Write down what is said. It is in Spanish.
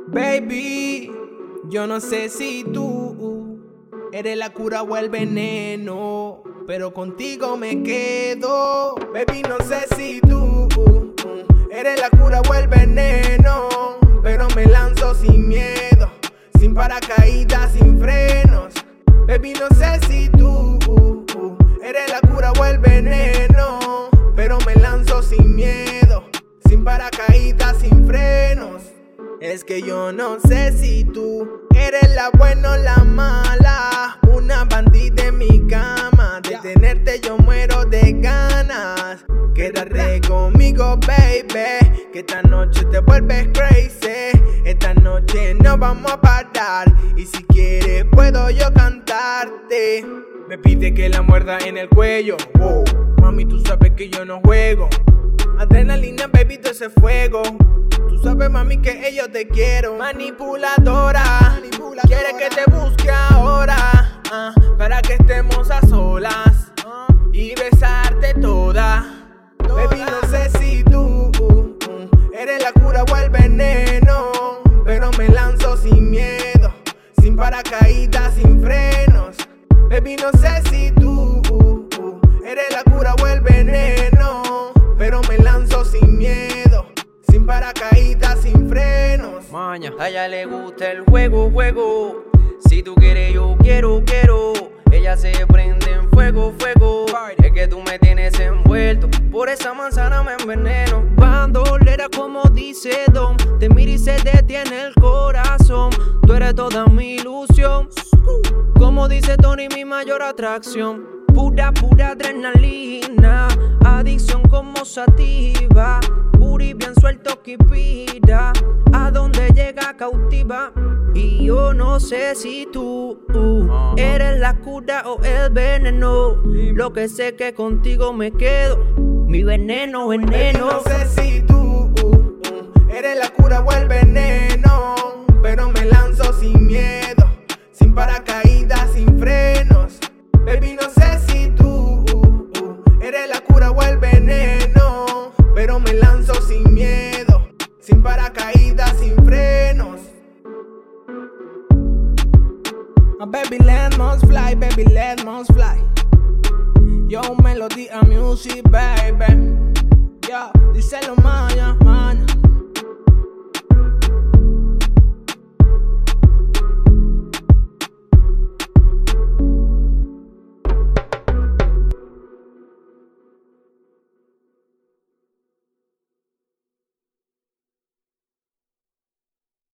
Baby, yo no sé si tú eres la cura o el veneno, pero contigo me quedo. Baby, no sé si tú eres la cura o el veneno, pero me lanzo sin miedo, sin paracaídas, sin frenos. Baby, no sé si tú eres la cura o el veneno, pero me lanzo sin miedo, sin paracaídas, sin frenos. Es que yo no sé si tú eres la buena o la mala, una bandida en mi cama. De tenerte yo muero de ganas. Quédate conmigo, baby, que esta noche te vuelves crazy. Esta noche no vamos a parar, y si quieres puedo yo cantarte. Me pide que la muerda en el cuello. Wow, mami, tú sabes que yo no juego. Adrenalina, baby, todo ese fuego. Tú sabes, mami, que yo te quiero. Manipuladora, quiere que te busque ahora, para que estemos a solas y besarte toda. Baby, no sé si tú eres la cura o el veneno, pero me lanzo sin miedo, sin paracaídas, sin frenos. Baby, no sé si tú eres la cura o el veneno, pero me lanzo sin miedo, sin paracaídas, sin frenos. Maña, a ella le gusta el juego. Si tú quieres, yo quiero. Ella se prende en fuego. Es que tú me tienes envuelto, por esa manzana me enveneno. Bandolera, como dice Don, te mira y se detiene el corazón. Tú eres toda mi ilusión, como dice Tony, mi mayor atracción. Pura adrenalina, adicción como sativa. Booty bien suelto que pida, a donde llega cautiva. Y yo no sé si tú eres la cura o el veneno. Lo que sé que contigo me quedo, mi veneno. Baby, no sé si tú eres la cura o el veneno, pero me lanzo sin miedo, sin paracaídas, sin frenos. Baby, no sé si tú eres la cura o el veneno, pero me lanzo sin miedo, sin paracaídas, sin frenos. Baby, let us fly, baby, let us fly. Yo, Melody and music, baby. Yo, díselo, Maya.